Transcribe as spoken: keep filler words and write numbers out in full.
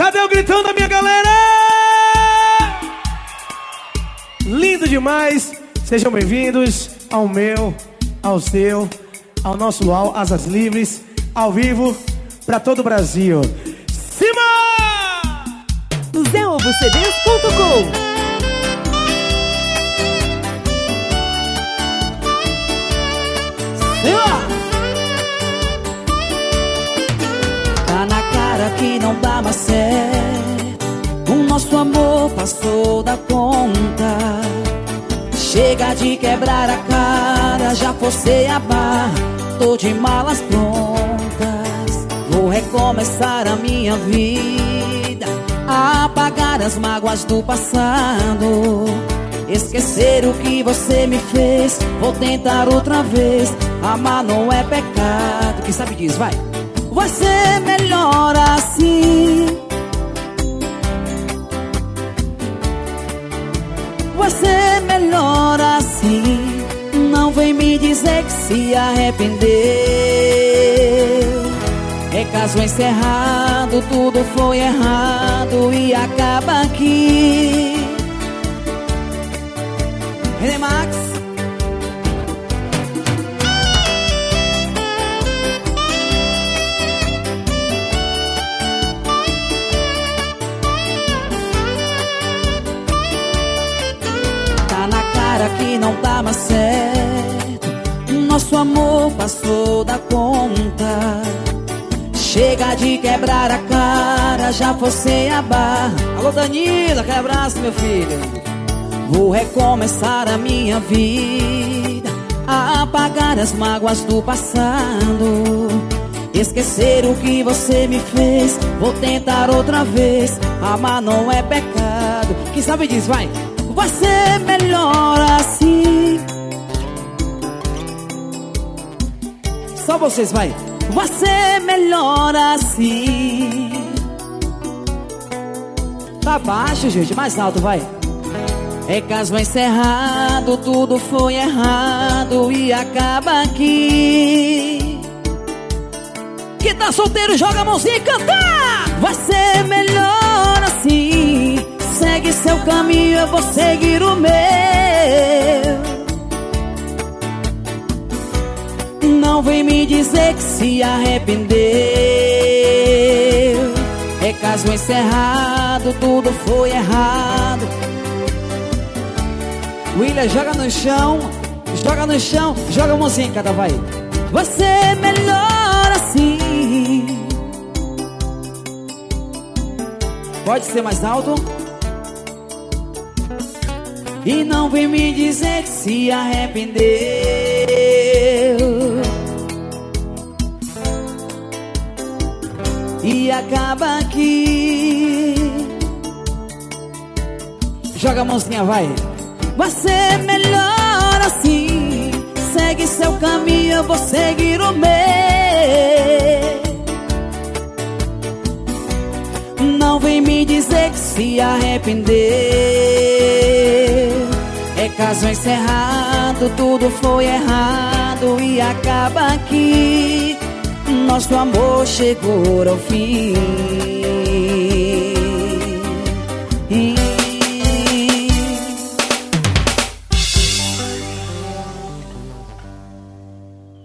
Cadê o gritão da minha galera? Lindo demais. Sejam bem-vindos ao meu, ao seu, ao nosso UAU Asas Livres, ao vivo, pra todo o Brasil. Cima! Do zé ovo c d s ponto com. Tá na cara que não dá mais certo. O nosso amor passou da conta. Chega de quebrar a cara, já forcei a barra, tô de malas prontas. Vou recomeçar a minha vida, apagar as mágoas do passado, esquecer o que você me fez. Vou tentar outra vez, amar não é pecado. Quem sabe diz, vai. Vai ser melhor assim. Vai ser melhor assim. Não vem me dizer que se arrependeu. É caso encerrado, tudo foi errado e acaba aqui. René Max. Tá na cara que não tá mais certo. Nosso amor passou da conta. Chega de quebrar a cara, já forcei a barra. Alô Danilo, aquele abraço meu filho. Vou recomeçar a minha vida, apagar as mágoas do passado, esquecer o que você me fez. Vou tentar outra vez, amar não é pecado. Quem sabe diz, vai. Vai ser melhor assim. Só vocês, vai. Vai ser melhor assim. Tá baixo, gente, mais alto, vai. É caso encerrado, tudo foi errado e acaba aqui. Quem tá solteiro joga a mãozinha e canta. Vai ser melhor assim. Segue seu caminho, eu vou seguir o meu. Não vem me dizer que se arrependeu. É caso encerrado, tudo foi errado. William, joga no chão, joga no chão, joga a mãozinha, cada vai. Vai ser melhor assim. Pode ser mais alto. E não vem me dizer que se arrependeu. E acaba aqui. Joga a mãozinha, vai. Vai ser melhor assim. Segue seu caminho, eu vou seguir o meu. Não vem me dizer que se arrependeu. É caso encerrado, tudo foi errado e acaba aqui. Nosso amor chegou ao fim. E